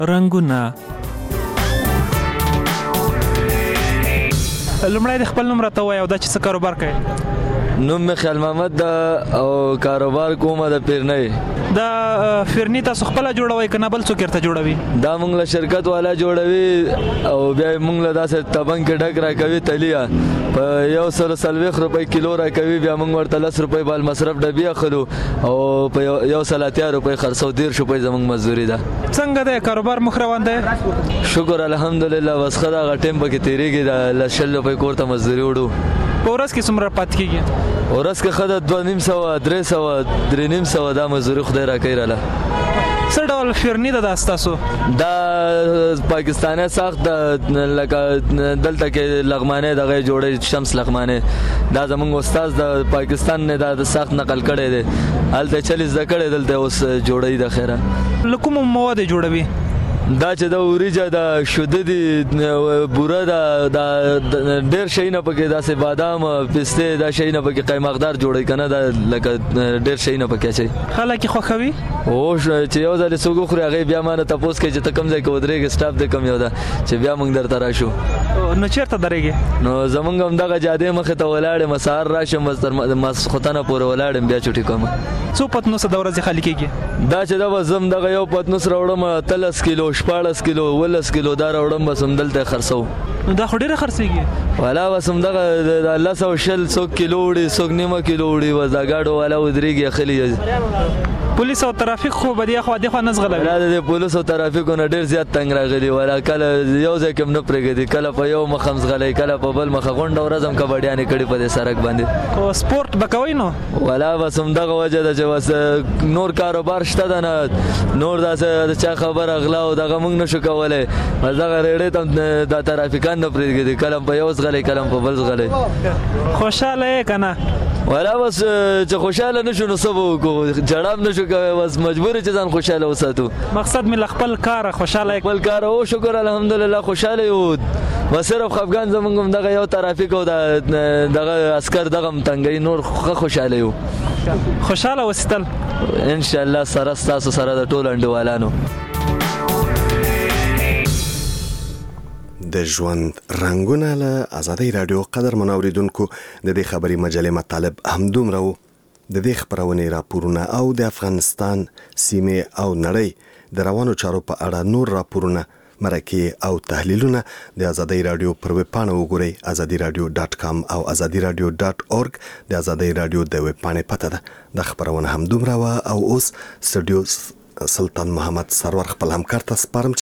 رنګونه. لومړی د خپل نوم راته ووایه او دا چې څه کاروبار کوي؟ نوم مې خیال محمد ده او کاروبار کومه د پیرنۍ. دا فرني تاسو خپله جوړوئ که نه بل څوک درته جوړوي؟ دا موږ له شرکت والا جوړوي او بیا یې موږ له داسې تبنګ کې ډک راکوي تلیه په 140 روپۍ کیلو راکوي، بیا موږ ورته 10 روپۍ بال مصرف ډبي اخلو او په 180 روپۍ خرڅو، 13 روپۍ زموږ مزدوري ده. څنګه دی کاروبار مخ روان دی؟ شکر الحمدلله، بس ښه ده، هغه ټایم پکې تېرېږي، د 100 روپۍ کور ته مزدوري وړو. په ورځ کې څومره پاتې کېږي؟ ورځ کې ښه ده 250 300 350 دا مزدوري خدای راکوي راله. څه ډول فرني ده دا ستاسو؟ دا پاکستاني ساخت ده، لکه دلته کې لغمانې دغه جوړی شمس لغمانې، دا زمونږ استاد د پاکستان نه دا د ساخت نقل کړی دی، هلته چلی زده کړی، دلته اوس جوړی د خیره. له کومو موادو جوړوي؟ دا چې د وریجه د شوده دي، بوره دا ډېر شیونه پکې، داسې بادام پسته دا شیونه پکې قیماقدار جوړوي که نه، دا لکه ډېر شیونه پکې اچوي. خلک یې خوښوي؟ چې یو ځل څوک وخوري هغې بیا ما نه تپوس کوي چې ته کوم ځای کې ودرېږې، سټاپ دی کوم یو ده چې بیا موږ درته راشو. نو چېرته درېږې؟ نو زمونږ همدغه جادې مخې ته ولاړ یم، سهار راشم تر ماسخوتنه پورې ولاړ یم، بیا چوټي کوم. څو پتنوسه د ورځې خالي کېږي؟ دا چې دا به زم دغه یو پتنوس راوړم 13 کیلو 14 کیلو 12 کیلو دا راوړم، بس همدلته خرڅوو. نو دا خو ډېره خرڅېږي. والا بس همدغه 200 څوک کیلو وړي، څوک نیمه کیلو وړي، بس دا ګاډو والا ودرېږي اخلي. پولیس او ترافیک خو به دې خوا نه زغلوي؟ دا د پولیس او ترافیکو نه ډېر زیات تنګ راغلي، ولا کله یو ځای کې هم نه پرېږدي، کله په یو مخ هم زغلی، کله په بل مخه. غونډه ورځ هم کبډیانې کړي په دې سړک باندې. او سپورټ به کوئ نو؟ والا بس همدغه وجه ده چې بس نور کاروبار شته ده نه، نور داسې د چا خبره غلا او دغه موږ نشو کولی، بس دغه ریډۍ ته هم دا ترافیکان نه پرېږدي، کله په یو زغلی کله په بل زغلی. خوشحاله یې که نه؟ والا بس چې خوشحاله نشو نو څه به وکړو، جړا هم نشو کوی، بس مجبور چې ځان خوشحاله وساتو. مقصد مې له خپل کاره خوشحاله خپل کاره او شکر الحمدلله خوشحاله یو، بس صرف خفګان زمونږ هم دغه یو ترافیک او دغه عسکر دغه هم تنګوي، نور ښه خوشحاله یو. خوشحاله اوسېدل انشاءالله سره ستاسو سره د ټولو انډیوالانو. د ژوند رنګونه له آزادۍ راډیو. قدرمنو اوریدونکو، د دې خبري مجلې مطالب همدومره وو. د دې خپرونې راپورونه او د افغانستان سیمې او نړۍ د روانو چارو په اړه نور راپورونه، مرکې او تحلیلونه د آزادۍ راډیو پر ویب پاڼه وګورئ، azadiradio.com او azadiradio.org د آزادۍ راډیو د ویب پاڼې پته ده. د خبرونه همدومره وه او اوس سټوډیو سلطان محمد سرور خپل همکار ته سپارم